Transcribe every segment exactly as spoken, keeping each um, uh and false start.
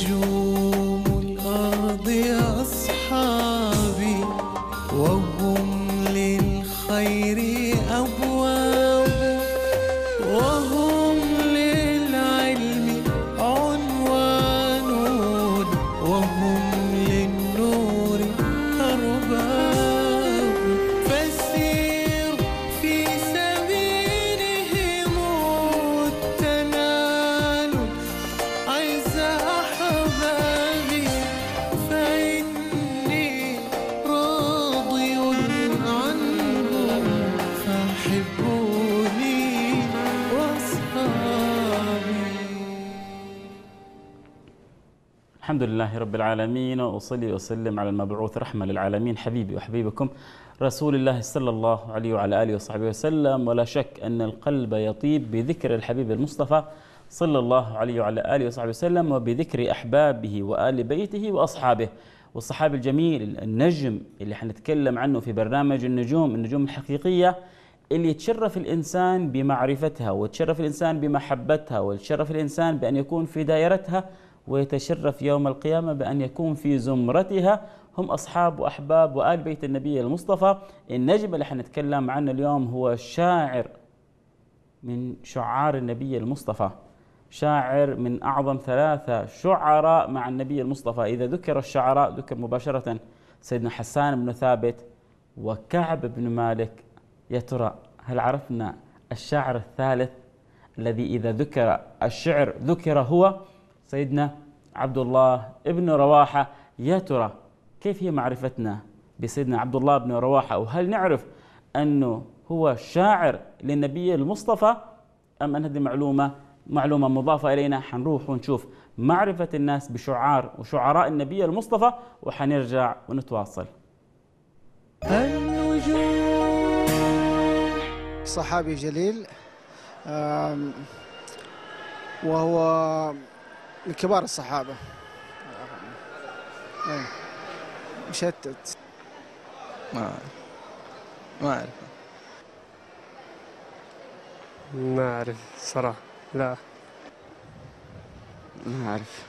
نجوم الأرض أصحابي وهم للخير أبواب وهم للعلم عنوان وهم للنور أرباب فسير في سبيلهم التنال عز أحبابي فإني راضي عنهم فأحبوني وأصحابي. الحمد لله رب العالمين، وأصلي وأسلم على المبعوث رحمة للعالمين حبيبي وحبيبكم رسول الله صلى الله عليه وعلى آله وصحبه وسلم. ولا شك أن القلب يطيب بذكر الحبيب المصطفى صلى الله عليه وعلى آله وصحبه وسلم، وبذكر أحبابه وآل بيته وأصحابه والصحابي الجميل النجم اللي حنتكلم عنه في برنامج النجوم، النجوم الحقيقية اللي يتشرف الإنسان بمعرفتها ويتشرف الإنسان بمحبتها ويتشرف الإنسان بأن يكون في دائرتها، ويتشرف يوم القيامة بأن يكون في زمرتها، هم أصحاب وأحباب وآل بيت النبي المصطفى. النجم اللي حنتكلم عنه اليوم هو شاعر من شعار النبي المصطفى، شاعر من أعظم ثلاثة شعراء مع النبي المصطفى. إذا ذكر الشعراء ذكر مباشرة سيدنا حسان بن ثابت وكعب بن مالك. يا ترى هل عرفنا الشاعر الثالث الذي إذا ذكر الشعر ذكر هو سيدنا عبد الله بن رواحة؟ يا ترى كيف هي معرفتنا بسيدنا عبد الله بن رواحة؟ وهل نعرف أنه هو شاعر للنبي المصطفى أم أن هذه معلومة معلومة مضافة إلينا؟ حنروح ونشوف معرفة الناس بشعار وشعراء النبي المصطفى وحنرجع ونتواصل. صحابي جليل وهو من كبار الصحابة، مشتت ما ما أعرف ما أعرف صراحة، لا ما أعرف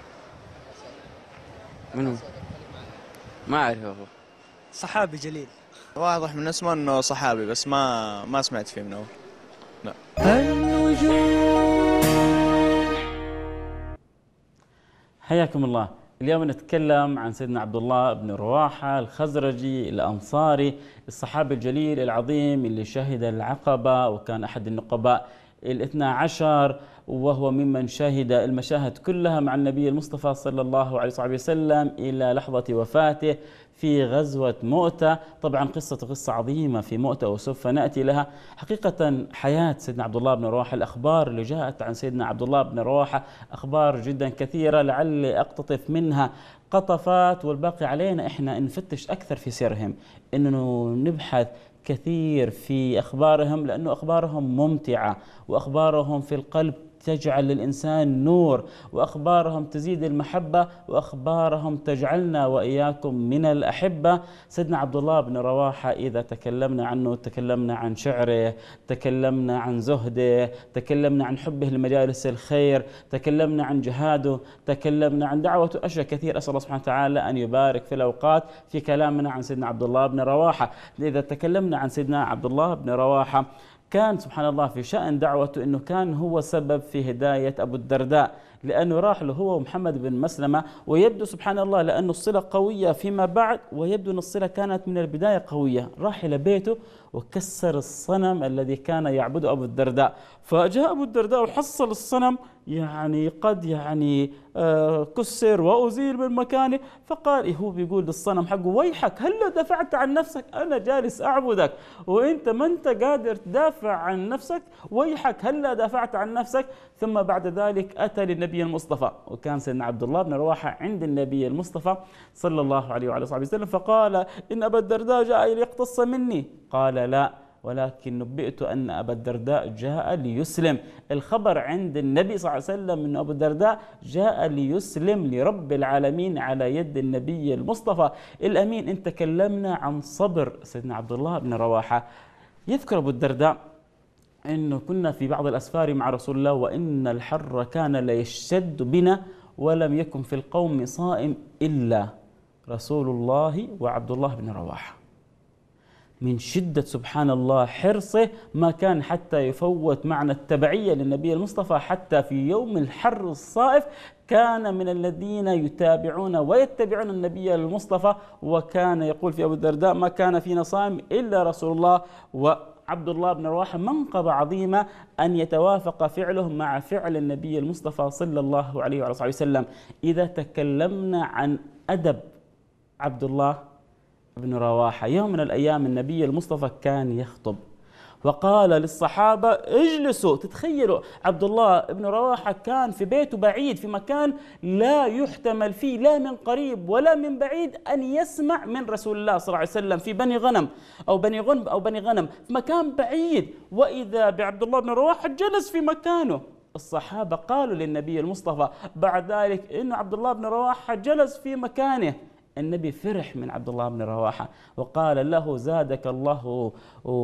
منو، ما أعرف. هو صحابي جليل، واضح من اسمه انه صحابي بس ما ما سمعت فيه من اول. لا. حياكم الله. اليوم نتكلم عن سيدنا عبد الله بن رواحة الخزرجي الأنصاري، الصحابي الجليل العظيم اللي شهد العقبة وكان أحد النقباء الاثنى عشر، وهو ممن شهد المشاهد كلها مع النبي المصطفى صلى الله عليه وسلم إلى لحظة وفاته في غزوة مؤتة. طبعا قصة قصة عظيمة في مؤتة وسوف نأتي لها. حقيقة حياة سيدنا عبد الله بن رواحة، الأخبار اللي جاءت عن سيدنا عبد الله بن رواحة أخبار جدا كثيرة، لعلي أقتطف منها قطفات، والباقي علينا إحنا نفتش أكثر في سيرهم، إنه نبحث كثير في أخبارهم، لأنه أخبارهم ممتعة وأخبارهم في القلب تجعل للإنسان نور، وأخبارهم تزيد المحبة، وأخبارهم تجعلنا وإياكم من الأحبة. سيدنا عبد الله بن رواحة إذا تكلمنا عنه تكلمنا عن شعره، تكلمنا عن زهده، تكلمنا عن حبه لمجالس الخير، تكلمنا عن جهاده، تكلمنا عن دعوته، أشياء كثير. أسأل الله سبحانه وتعالى أن يبارك في الأوقات في كلامنا عن سيدنا عبد الله بن رواحة. إذا تكلمنا عن سيدنا عبد الله بن رواحة كان سبحان الله في شأن دعوته أنه كان هو سبب في هداية أبو الدرداء، لأنه راح له هو ومحمد بن مسلمة، ويبدو سبحان الله لأنه الصلة قوية فيما بعد، ويبدو أن الصلة كانت من البداية قوية. راح إلى بيته وكسر الصنم الذي كان يعبده أبو الدرداء، فجاء أبو الدرداء وحصل الصنم يعني قد يعني آه كسر وأزيل من مكانه، فقال هو بيقول للصنم حقه ويحك هل دفعت عن نفسك؟ أنا جالس أعبدك وإنت ما أنت قادر تدافع عن نفسك، ويحك هل دافعت عن نفسك؟ ثم بعد ذلك أتى للنبي المصطفى، وكان سيدنا عبد الله بن رواحة عند النبي المصطفى صلى الله عليه وعلى صحبه وسلم، فقال إن أبا الدرداء جاء ليقتص مني. قال لا، ولكن نبئت أن أبا الدرداء جاء ليسلم. الخبر عند النبي صلى الله عليه وسلم أن أبو الدرداء جاء ليسلم لرب العالمين على يد النبي المصطفى الأمين. إن تكلمنا عن صبر سيدنا عبد الله بن رواحة، يذكر أبو الدرداء أنه كنا في بعض الأسفار مع رسول الله وإن الحر كان ليشتد بنا ولم يكن في القوم صائم إلا رسول الله وعبد الله بن رواحة. من شدة سبحان الله حرصه ما كان حتى يفوت معنى التبعية للنبي المصطفى، حتى في يوم الحر الصائف كان من الذين يتابعون ويتبعون النبي المصطفى، وكان يقول في أبو الدرداء ما كان فينا صائم إلا رسول الله وعبد الله بن رواحة. منقبة عظيمة أن يتوافق فعله مع فعل النبي المصطفى صلى الله عليه وعلى صحبه وسلم. إذا تكلمنا عن أدب عبد الله بن رواحة، يوم من الأيام النبي المصطفى كان يخطب وقال للصحابة اجلسوا. تتخيلوا عبد الله بن رواحة كان في بيته بعيد في مكان لا يحتمل فيه لا من قريب ولا من بعيد أن يسمع من رسول الله صلى الله عليه وسلم، في بني غنم أو بني غنم أو بني غنم في مكان بعيد، وإذا بعبد الله بن رواحة جلس في مكانه. الصحابة قالوا للنبي المصطفى بعد ذلك إنه عبد الله بن رواحة جلس في مكانه. النبي فرح من عبد الله بن رواحة وقال له زادك الله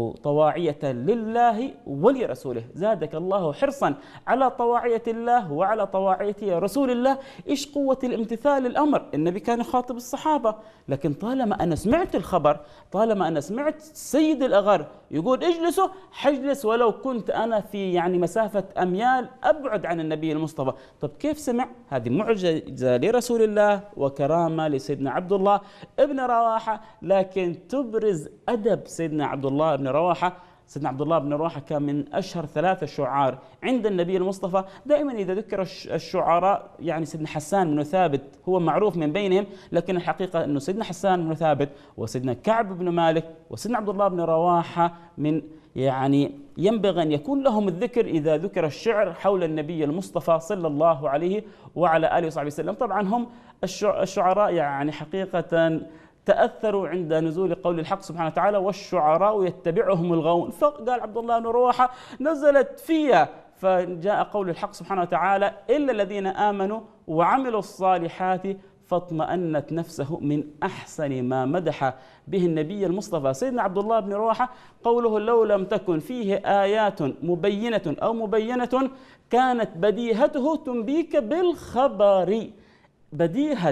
طواعية لله ولرسوله، زادك الله حرصا على طواعية الله وعلى طواعية رسول الله. إيش قوة الامتثال الأمر؟ النبي كان يخاطب الصحابة، لكن طالما أنا سمعت الخبر، طالما أنا سمعت سيد الأغر يقول اجلسوا، حجلس ولو كنت أنا في يعني مسافة أميال أبعد عن النبي المصطفى. طب كيف سمع؟ هذه معجزة لرسول الله وكرامة لسيدنا عبد الله ابن رواحة، لكن تبرز أدب سيدنا عبد الله بن رواحة. سيدنا عبد الله بن رواحة كان من أشهر ثلاثة شعار عند النبي المصطفى. دائما إذا ذكر الشعراء يعني سيدنا حسان بن ثابت هو معروف من بينهم، لكن الحقيقة أنه سيدنا حسان بن ثابت وسيدنا كعب بن مالك وسيدنا عبد الله بن رواحة من يعني ينبغي أن يكون لهم الذكر إذا ذكر الشعر حول النبي المصطفى صلى الله عليه وعلى آله وصحبه وسلم. طبعا هم الشعراء يعني حقيقة تأثروا عند نزول قول الحق سبحانه وتعالى والشعراء يتبعهم الغاوون، فقال عبد الله بن رواحة نزلت فيها، فجاء قول الحق سبحانه وتعالى إلا الذين آمنوا وعملوا الصالحات فاطمأنت نفسه، من أحسن ما مدح به النبي المصطفى سيدنا عبد الله بن رواحة قوله لو لم تكن فيه آيات مبينة أو مبينة كانت بديهته تنبيك بالخبر. بديهة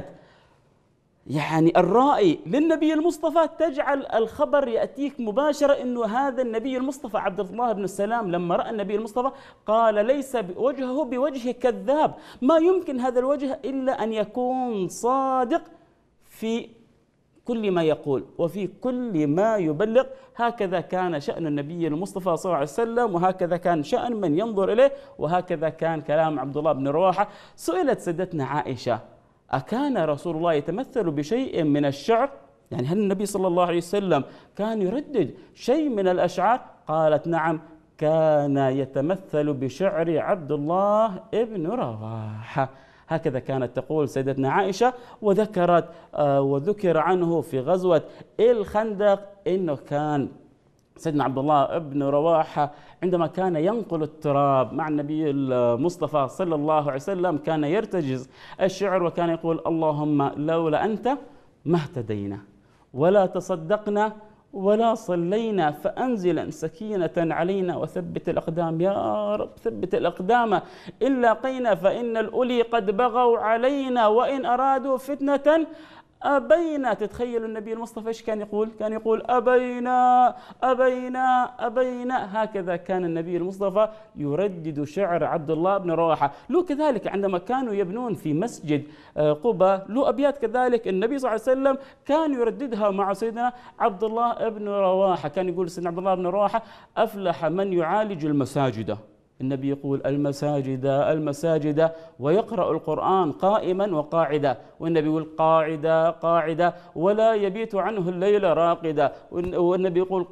يعني الرائي للنبي المصطفى تجعل الخبر يأتيك مباشرة إنه هذا النبي المصطفى. عبد الله بن السلام لما رأى النبي المصطفى قال ليس وجهه بوجه كذاب، ما يمكن هذا الوجه إلا أن يكون صادق في كل ما يقول وفي كل ما يبلغ. هكذا كان شأن النبي المصطفى صلى الله عليه وسلم، وهكذا كان شأن من ينظر إليه، وهكذا كان كلام عبد الله بن رواحة. سئلت سيدتنا عائشة أكان رسول الله يتمثل بشيء من الشعر؟ يعني هل النبي صلى الله عليه وسلم كان يردد شيء من الأشعار؟ قالت نعم، كان يتمثل بشعر عبد الله ابن رواحة. هكذا كانت تقول سيدتنا عائشة. وذكرت آه وذكر عنه في غزوة الخندق إنه كان سيدنا عبد الله بن رواحة عندما كان ينقل التراب مع النبي المصطفى صلى الله عليه وسلم كان يرتجز الشعر وكان يقول اللهم لولا أنت ما اهتدينا ولا تصدقنا ولا صلينا فأنزلا سكينة علينا وثبت الأقدام يا رب، ثبت الأقدام إن لاقينا فإن الأولي قد بغوا علينا وإن أرادوا فتنة أبينا. تتخيل النبي المصطفى إيش كان يقول؟ كان يقول أبينا أبينا أبينا. هكذا كان النبي المصطفى يردد شعر عبد الله بن رواحة. له كذلك عندما كانوا يبنون في مسجد قباء له أبيات كذلك النبي صلى الله عليه وسلم كان يرددها مع سيدنا عبد الله بن رواحة. كان يقول سيدنا عبد الله بن رواحة أفلح من يعالج المساجد. النبي يقول المساجد المساجد ويقرأ القرآن قائما وقاعدا، والنبي يقول قاعدة قاعدة ولا يبيت عنه الليل راقدة، والنبي يقول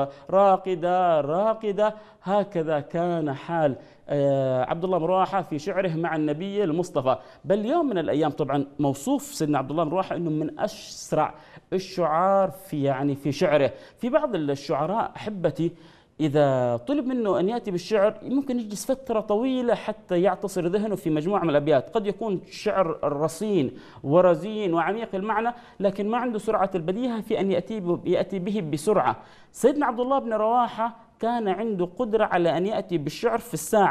راقدة راقدة. هكذا كان حال عبد الله بن رواحة في شعره مع النبي المصطفى. بل يوم من الأيام طبعا موصوف سيدنا عبد الله بن رواحة أنه من أسرع الشعار في يعني في شعره. في بعض الشعراء أحبتي إذا طلب منه أن يأتي بالشعر ممكن يجلس فترة طويلة حتى يعتصر ذهنه في مجموعة من الأبيات. قد يكون شعر رصين ورزين وعميق المعنى لكن ما عنده سرعة البديهة في أن يأتي يأتي به بسرعة. سيدنا عبد الله بن رواحة كان عنده قدرة على أن يأتي بالشعر في الساعة،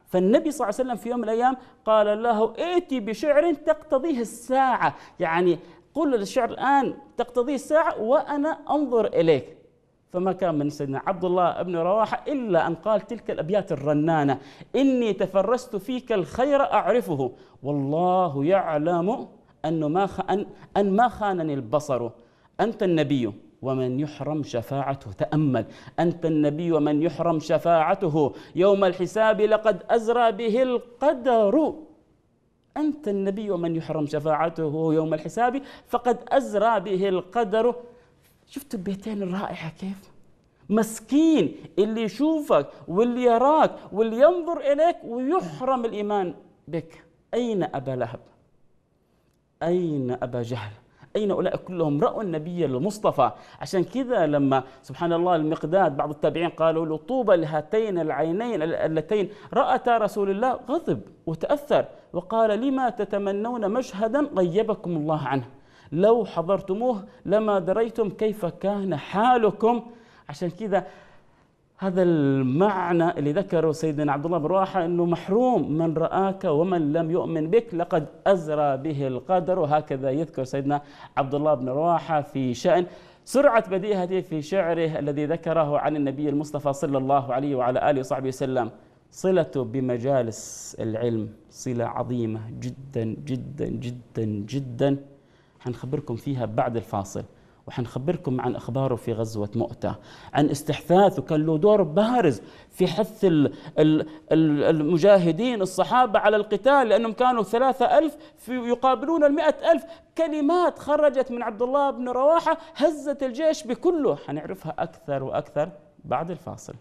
فالنبي صلى الله عليه وسلم في يوم من الأيام قال له ائتي بشعر تقتضيه الساعة، يعني قل الشعر الآن تقتضيه الساعة وأنا أنظر إليك. فما كان من سيدنا عبد الله بن رواحة إلا أن قال تلك الأبيات الرنانة: إني تفرست فيك الخير أعرفه، والله يعلم أن ما أن أن ما خانني البصر، أنت النبي ومن يحرم شفاعته. تأمل، أنت النبي ومن يحرم شفاعته يوم الحساب لقد أزرى به القدر. أنت النبي ومن يحرم شفاعته يوم الحساب فقد أزرى به القدر. شفتوا البيتين الرائعة كيف؟ مسكين اللي يشوفك واللي يراك واللي ينظر إليك ويحرم الإيمان بك. أين أبا لهب؟ أين أبا جهل؟ أين أولئك كلهم رأوا النبي المصطفى؟ عشان كذا لما سبحان الله المقداد بعض التابعين قالوا له طوبى لهاتين العينين اللتين رأتا رسول الله، غضب وتأثر وقال: لما تتمنون مشهدا غيبكم الله عنه، لو حضرتموه لما دريتم كيف كان حالكم. عشان كذا هذا المعنى اللي ذكره سيدنا عبد الله بن رواحة أنه محروم من رآك ومن لم يؤمن بك لقد أزرى به القدر. وهكذا يذكر سيدنا عبد الله بن رواحة في شأن سرعة بديهته في شعره الذي ذكره عن النبي المصطفى صلى الله عليه وعلى آله وصحبه وسلم: صلته بمجالس العلم صلة عظيمة جدا جدا جدا جدا، حنخبركم فيها بعد الفاصل، وحنخبركم عن أخباره في غزوة مؤتة، عن استحثاثه كان له دور بارز في حث المجاهدين الصحابة على القتال، لأنهم كانوا ثلاثة ألف يقابلون المئة ألف. كلمات خرجت من عبد الله بن رواحة هزت الجيش بكله. حنعرفها أكثر وأكثر بعد الفاصل.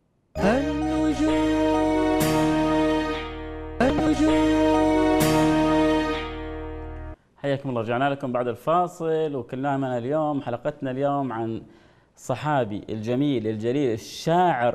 النجوم النجوم حياكم الله، رجعنا لكم بعد الفاصل، وكلامنا اليوم حلقتنا اليوم عن الصحابي الجميل الجليل الشاعر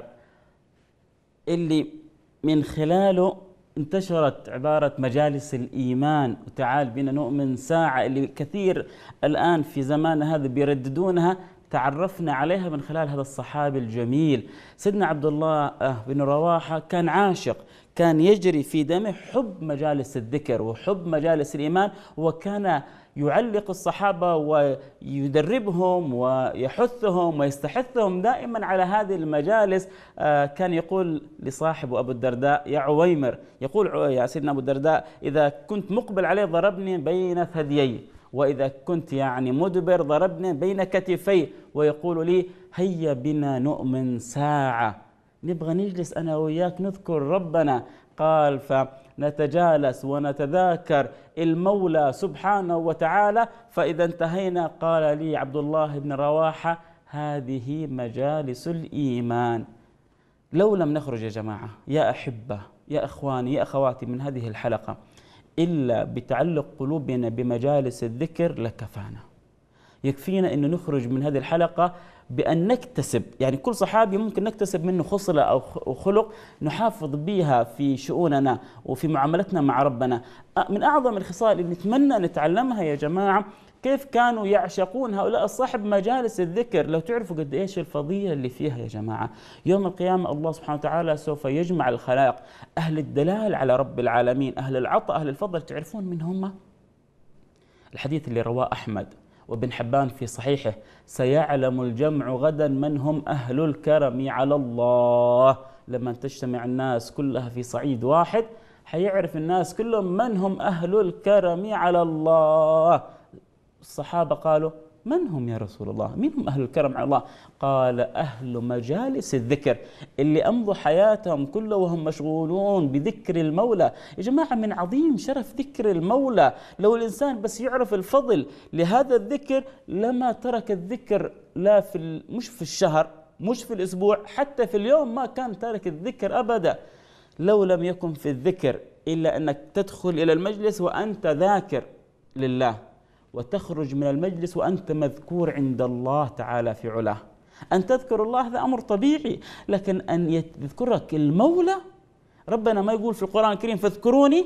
اللي من خلاله انتشرت عبارة مجالس الإيمان وتعال بنا نؤمن ساعة، اللي كثير الآن في زماننا هذا بيرددونها. تعرفنا عليها من خلال هذا الصحابي الجميل. سيدنا عبد الله بن رواحة كان عاشق، كان يجري في دمه حب مجالس الذكر وحب مجالس الإيمان، وكان يعلق الصحابة ويدربهم ويحثهم ويستحثهم دائما على هذه المجالس. كان يقول لصاحبه أبو الدرداء: يا عويمر، يقول يا سيدنا أبو الدرداء: إذا كنت مقبل عليه ضربني بين ثديي، وإذا كنت يعني مدبر ضربني بين كتفي، ويقول لي: هيا بنا نؤمن ساعة، نبغى نجلس أنا وياك نذكر ربنا. قال: فنتجالس ونتذاكر المولى سبحانه وتعالى. فإذا انتهينا قال لي عبد الله بن رواحة: هذه مجالس الإيمان. لو لم نخرج يا جماعة، يا أحبة، يا أخواني، يا أخواتي، من هذه الحلقة إلا بتعلق قلوبنا بمجالس الذكر لكفانا. يكفينا أن نخرج من هذه الحلقة بأن نكتسب، يعني كل صحابي ممكن نكتسب منه خصلة أو خلق نحافظ بها في شؤوننا وفي معاملتنا مع ربنا. من أعظم الخصال اللي نتمنى نتعلمها يا جماعة كيف كانوا يعشقون هؤلاء الصاحب مجالس الذكر. لو تعرفوا قد إيش الفضيلة اللي فيها يا جماعة. يوم القيامة الله سبحانه وتعالى سوف يجمع الخلائق، أهل الدلال على رب العالمين، أهل العطاء، أهل الفضل. تعرفون من هم؟ الحديث اللي رواه أحمد وابن حبان في صحيحه: سيعلم الجمع غدا من هم أهل الكرم على الله. لما تجتمع الناس كلها في صعيد واحد حيعرف الناس كلهم من هم أهل الكرم على الله. الصحابة قالوا: من هم يا رسول الله؟ مين هم أهل الكرم على الله؟ قال: أهل مجالس الذكر، اللي أمضوا حياتهم كلها وهم مشغولون بذكر المولى. يا جماعة من عظيم شرف ذكر المولى. لو الإنسان بس يعرف الفضل لهذا الذكر لما ترك الذكر، لا في مش في الشهر، مش في الأسبوع، حتى في اليوم ما كان تارك الذكر أبدا. لو لم يكن في الذكر إلا أنك تدخل إلى المجلس وأنت ذاكر لله، وتخرج من المجلس وأنت مذكور عند الله تعالى في علاه. أن تذكر الله هذا أمر طبيعي، لكن أن يذكرك المولى، ربنا ما يقول في القرآن الكريم: فاذكروني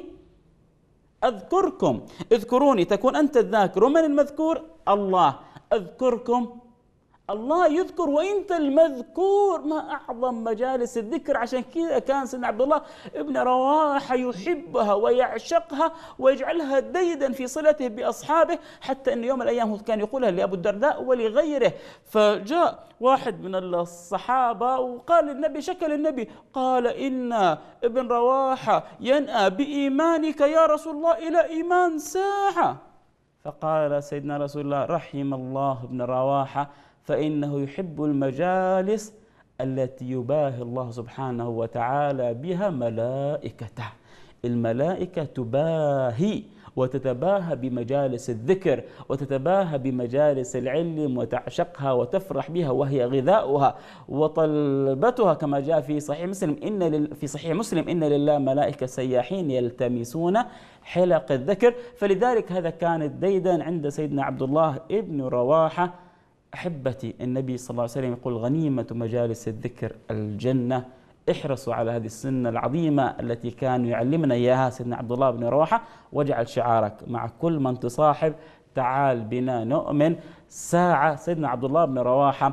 أذكركم. اذكروني تكون أنت الذاكر، ومن المذكور؟ الله. أذكركم الله يذكر وانت المذكور. ما اعظم مجالس الذكر. عشان كذا كان سيدنا عبد الله ابن رواحه يحبها ويعشقها ويجعلها ديدا في صلته باصحابه، حتى ان يوم من الايام كان يقولها لابو الدرداء ولغيره. فجاء واحد من الصحابه وقال للنبي، شكى للنبي، قال ان ابن رواحه ينأى بايمانك يا رسول الله الى ايمان ساعه. فقال سيدنا رسول الله: رحم الله ابن رواحه فإنه يحب المجالس التي يباهي الله سبحانه وتعالى بها ملائكته. الملائكة تباهي وتتباهى بمجالس الذكر وتتباهى بمجالس العلم وتعشقها وتفرح بها، وهي غذاؤها وطلبتها، كما جاء في صحيح مسلم إن في صحيح مسلم إن لله ملائكة سياحين يلتمسون حلق الذكر. فلذلك هذا كان ديدا عند سيدنا عبد الله ابن رواحة. أحبتي، النبي صلى الله عليه وسلم يقول: غنيمة مجالس الذكر الجنة. احرصوا على هذه السنة العظيمة التي كان يعلمنا إياها سيدنا عبد الله بن رواحة. واجعل شعارك مع كل من تصاحب: تعال بنا نؤمن ساعة. سيدنا عبد الله بن رواحة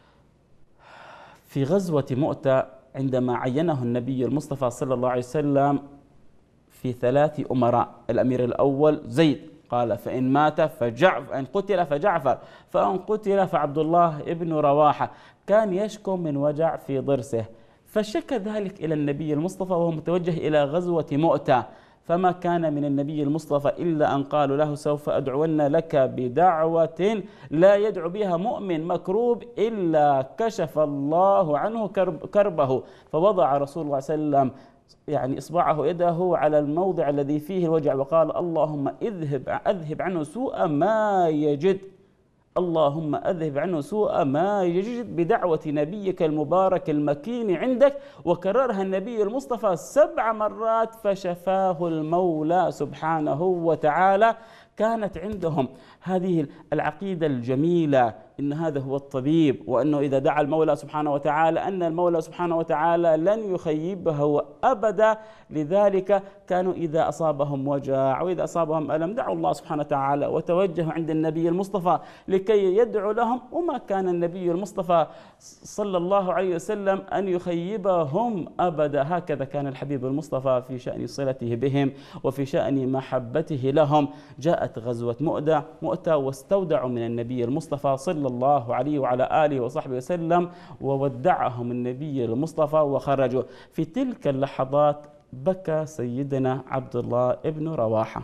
في غزوة مؤتة عندما عينه النبي المصطفى صلى الله عليه وسلم في ثلاث أمراء. الأمير الأول زيد، قال: فإن مات فجعفر، إن قتل فجعفر، فإن قتل فعبد الله ابن رواحة. كان يشكو من وجع في ضرسه، فشكى ذلك إلى النبي المصطفى وهو متوجه إلى غزوة مؤتة. فما كان من النبي المصطفى إلا أن قالوا له: سوف أدعون لك بدعوة لا يدعو بها مؤمن مكروب إلا كشف الله عنه كرب كربه. فوضع رسول الله صلى الله عليه وسلم يعني إصبعه يده على الموضع الذي فيه الوجع وقال: اللهم اذهب اذهب عنه سوء ما يجد، اللهم اذهب عنه سوء ما يجد بدعوة نبيك المبارك المكين عندك. وكررها النبي المصطفى سبع مرات فشفاه المولى سبحانه وتعالى. كانت عندهم هذه العقيدة الجميلة إن هذا هو الطبيب، وأنه إذا دعا المولى سبحانه وتعالى أن المولى سبحانه وتعالى لن يخيبه أبدا. لذلك كانوا إذا أصابهم وجع وإذا أصابهم ألم دعوا الله سبحانه وتعالى وتوجهوا عند النبي المصطفى لكي يدعو لهم. وما كان النبي المصطفى صلى الله عليه وسلم أن يخيبهم أبدا. هكذا كان الحبيب المصطفى في شأن صلته بهم وفي شأن محبته لهم. جاءت غزوة مؤتة مؤتة واستودعوا من النبي المصطفى صلى الله عليه وعلى آله وصحبه وسلم، وودعهم النبي المصطفى وخرجوا. في تلك اللحظات بكى سيدنا عبد الله ابن رواحة،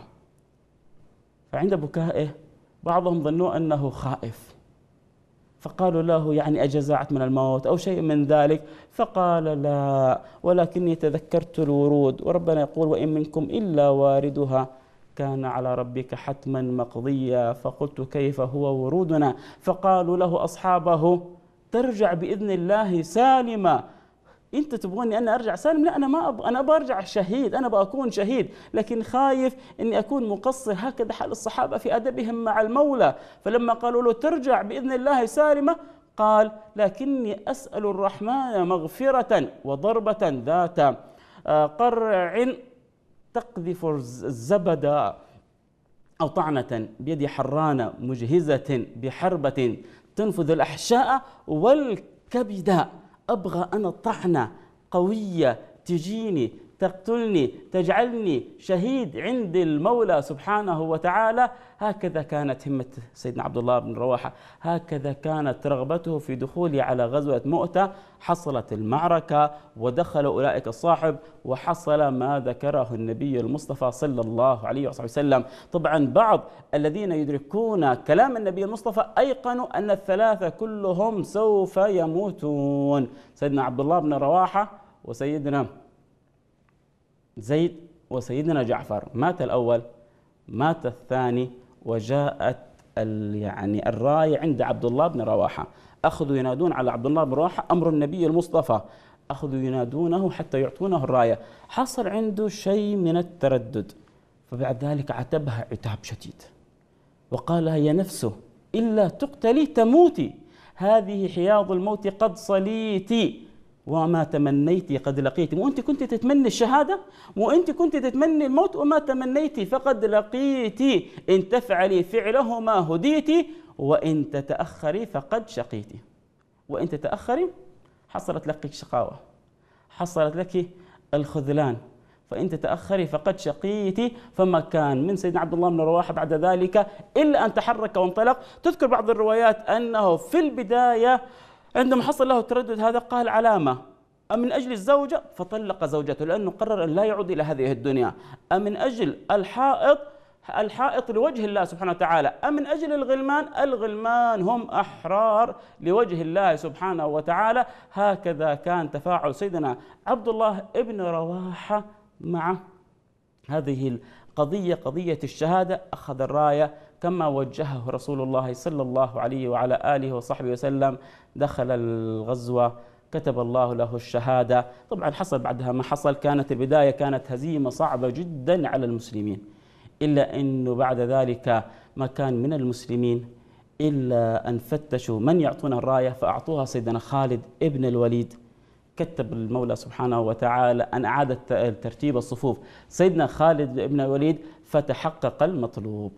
فعند بكائه بعضهم ظنوا أنه خائف، فقالوا له: يعني أجزعت من الموت أو شيء من ذلك؟ فقال: لا، ولكني تذكرت الورود، وربنا يقول: وإن منكم إلا واردها كان على ربك حتما مقضيا. فقلت: كيف هو ورودنا؟ فقالوا له أصحابه: ترجع بإذن الله سالما. أنت تبغوني أنا أرجع سالم؟ لا، أنا ما أبغى، أنا برجع شهيد، أنا بأكون شهيد، لكن خايف أني أكون مقصر. هكذا حال الصحابة في أدبهم مع المولى. فلما قالوا له: ترجع بإذن الله سالمة، قال: لكني أسأل الرحمن مغفرة وضربة ذات قرع تقذف الزبد أو طعنة بيد حرانة مجهزة بحربة تنفذ الأحشاء والكبد. أبغى أنا طعنة قوية تجيني تقتلني تجعلني شهيد عند المولى سبحانه وتعالى. هكذا كانت همة سيدنا عبد الله بن رواحة، هكذا كانت رغبته في دخوله على غزوة مؤتة. حصلت المعركة ودخل أولئك الصاحب وحصل ما ذكره النبي المصطفى صلى الله عليه وسلم. طبعا بعض الذين يدركون كلام النبي المصطفى أيقنوا أن الثلاثة كلهم سوف يموتون: سيدنا عبد الله بن رواحة وسيدنا زيد وسيدنا جعفر. مات الأول، مات الثاني، وجاءت يعني الراية عند عبد الله بن رواحة. أخذوا ينادون على عبد الله بن رواحة أمر النبي المصطفى، أخذوا ينادونه حتى يعطونه الراية. حصل عنده شيء من التردد، فبعد ذلك عتبها عتاب شديد وقال: يا نفسه إلا تقتلي تموتي، هذه حياض الموت قد صليتي، وما تمنيتي قد لقيتي. وأنت كنت تتمني الشهادة، وأنت كنت تتمني الموت، وما تمنيتي فقد لقيتي. إن تفعلي فعله ما هديتي، وإن تتأخري فقد شقيت. وإن تتأخري حصلت لك الشقاوة، حصلت لك الخذلان، فإن تتأخري فقد شقيت. فما كان من سيدنا عبد الله بن رواحة بعد ذلك إلا أن تحرك وانطلق. تذكر بعض الروايات أنه في البداية عندما حصل له التردد هذا قال علامة أم من أجل الزوجة فطلق زوجته لأنه قرر أن لا يعود إلى هذه الدنيا، أم من أجل الحائط الحائط لوجه الله سبحانه وتعالى، أم من أجل الغلمان الغلمان هم أحرار لوجه الله سبحانه وتعالى. هكذا كان تفاعل سيدنا عبد الله بن رواحة مع هذه القضية، قضية الشهادة. أخذ الراية كما وجهه رسول الله صلى الله عليه وعلى آله وصحبه وسلم، دخل الغزوة، كتب الله له الشهادة. طبعا حصل بعدها ما حصل، كانت البداية كانت هزيمة صعبة جدا على المسلمين، إلا أنه بعد ذلك ما كان من المسلمين إلا أن فتشوا من يعطونا الراية فأعطوها سيدنا خالد ابن الوليد. كتب المولى سبحانه وتعالى أن أعاد ترتيب الصفوف سيدنا خالد ابن الوليد فتحقق المطلوب.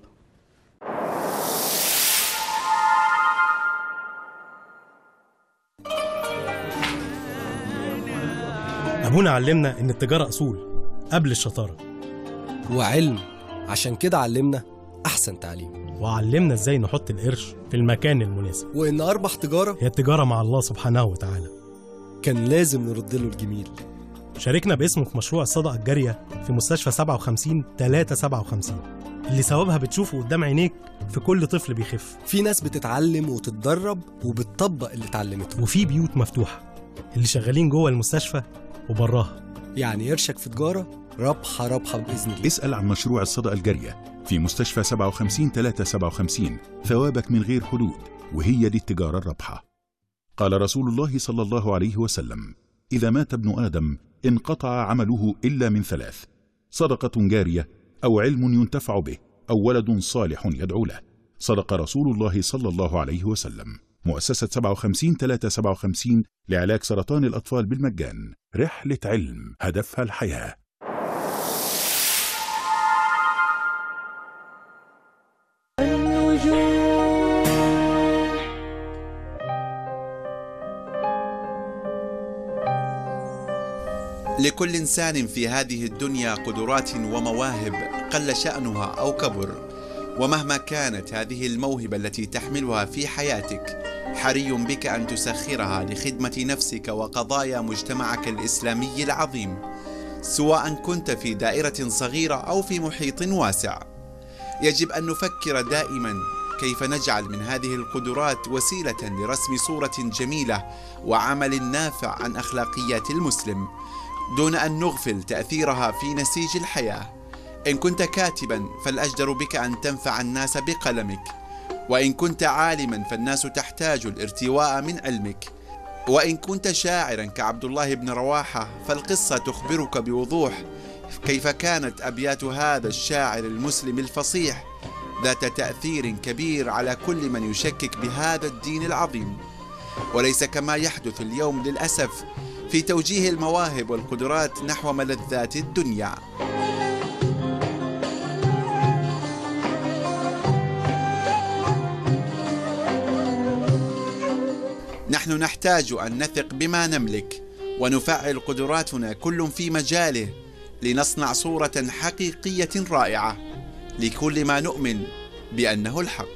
أبونا علمنا إن التجارة أصول قبل الشطارة وعلم، عشان كده علمنا أحسن تعليم، وعلمنا إزاي نحط القرش في المكان المناسب، وإن أربح تجارة هي التجارة مع الله سبحانه وتعالى. كان لازم نرد له الجميل. شاركنا باسمه في مشروع الصدقة الجارية في مستشفى سبعة وخمسين تلاتة سبعة وخمسين اللي ثوابها بتشوفه قدام عينيك في كل طفل بيخف. في ناس بتتعلم وتتدرب وبتطبق اللي اتعلمته، وفي بيوت مفتوحة اللي شغالين جوه المستشفى وبراها. يعني قرشك في تجارة ربحة ربحة بإذن الله. اسأل عن مشروع الصدقة الجارية في مستشفى سبعة وخمسين تلاتة سبعة وخمسين، ثوابك من غير حدود، وهي دي التجارة الربحة. قال رسول الله صلى الله عليه وسلم: إذا مات ابن آدم انقطع عمله إلا من ثلاث: صدقة جارية، أو علم ينتفع به، أو ولد صالح يدعو له. صدق رسول الله صلى الله عليه وسلم. مؤسسة سبعة وخمسين تلاتة سبعة وخمسين لعلاج سرطان الأطفال بالمجان. رحلة علم هدفها الحياة. لكل إنسان في هذه الدنيا قدرات ومواهب قل شأنها أو كبر، ومهما كانت هذه الموهبة التي تحملها في حياتك، حري بك أن تسخرها لخدمة نفسك وقضايا مجتمعك الإسلامي العظيم، سواء كنت في دائرة صغيرة أو في محيط واسع. يجب أن نفكر دائما كيف نجعل من هذه القدرات وسيلة لرسم صورة جميلة وعمل نافع عن أخلاقيات المسلم، دون أن نغفل تأثيرها في نسيج الحياة. إن كنت كاتبا فالأجدر بك أن تنفع الناس بقلمك، وإن كنت عالما فالناس تحتاج الارتواء من علمك، وإن كنت شاعرا كعبد الله بن رواحة فالقصة تخبرك بوضوح كيف كانت أبيات هذا الشاعر المسلم الفصيح ذات تأثير كبير على كل من يشكك بهذا الدين العظيم، وليس كما يحدث اليوم للأسف في توجيه المواهب والقدرات نحو ملذات الدنيا. نحن نحتاج أن نثق بما نملك ونفعل قدراتنا كل في مجاله لنصنع صورة حقيقية رائعة لكل ما نؤمن بأنه الحق.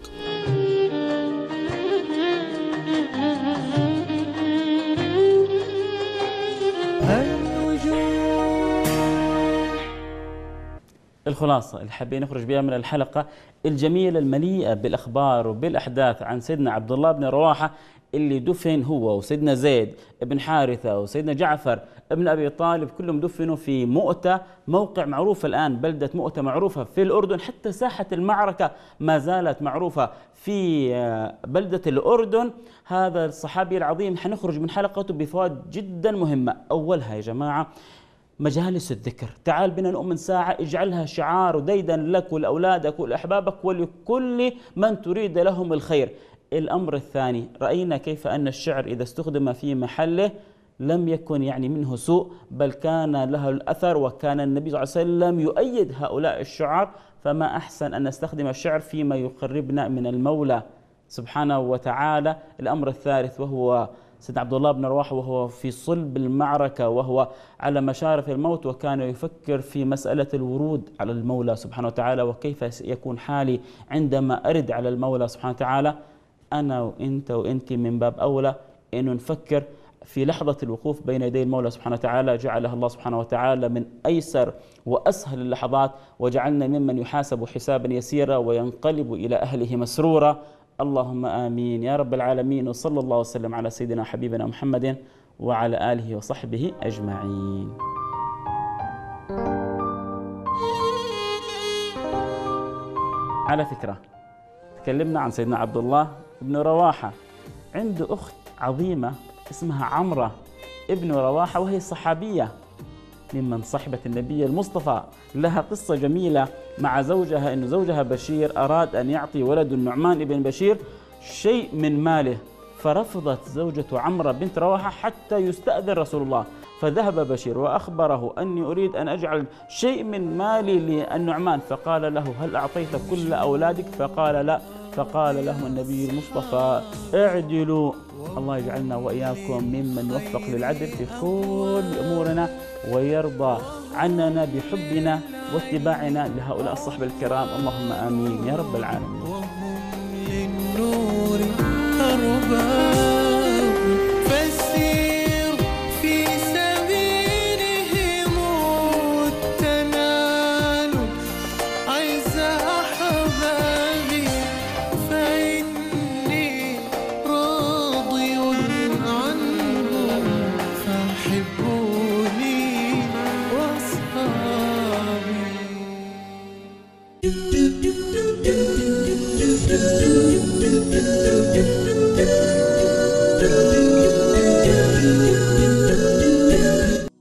الخلاصة اللي حابين نخرج بها من الحلقة الجميلة المليئة بالأخبار وبالأحداث عن سيدنا عبد الله بن رواحة اللي دفن هو وسيدنا زيد بن حارثة وسيدنا جعفر بن أبي طالب، كلهم دفنوا في مؤتة، موقع معروف الآن، بلدة مؤتة معروفة في الأردن، حتى ساحة المعركة ما زالت معروفة في بلدة الأردن. هذا الصحابي العظيم حنخرج من حلقته بفوائد جدا مهمة. أولها يا جماعة مجالس الذكر، تعال بنا نؤمن ساعة، اجعلها شعار وديدا لك ولأولادك ولأحبابك ولكل من تريد لهم الخير. الأمر الثاني، رأينا كيف أن الشعر إذا استخدم في محله لم يكن يعني منه سوء، بل كان له الأثر، وكان النبي صلى الله عليه وسلم يؤيد هؤلاء الشعراء، فما أحسن أن نستخدم الشعر فيما يقربنا من المولى سبحانه وتعالى. الأمر الثالث وهو سيدنا عبد الله بن رواحة وهو في صلب المعركة وهو على مشارف الموت، وكان يفكر في مسألة الورود على المولى سبحانه وتعالى، وكيف يكون حالي عندما أرد على المولى سبحانه وتعالى. أنا وإنت وإنت من باب أولى أن نفكر في لحظة الوقوف بين يدي المولى سبحانه وتعالى، جعلها الله سبحانه وتعالى من أيسر وأسهل اللحظات، وجعلنا ممن يحاسب حسابا يسيرا وينقلب إلى أهله مسرورا. اللهم آمين يا رب العالمين. وصلى الله وسلم على سيدنا حبيبنا محمد وعلى آله وصحبه أجمعين. على فكرة تكلمنا عن سيدنا عبد الله بن رواحة، عنده أخت عظيمة اسمها عمرة ابن رواحة، وهي صحابية ممن صحبت النبي المصطفى. لها قصة جميلة مع زوجها، أن زوجها بشير أراد أن يعطي ولد النعمان ابن بشير شيء من ماله، فرفضت زوجة عمرة بنت رواحة حتى يستأذن رسول الله، فذهب بشير وأخبره أني أريد أن أجعل شيء من مالي للنعمان، فقال له هل أعطيت كل أولادك؟ فقال لا، فقال له النبي المصطفى اعدلوا. الله يجعلنا وإياكم ممن يوفق للعدل في كل أمورنا، ويرضى عننا بحبنا واتباعنا لهؤلاء الصحبة الكرام. اللهم آمين يا رب العالمين. للنور أرباب فسير في سبيلهم التنال. عايز أحبابي فإني راضي عنهم، فحبوني وأصحابي.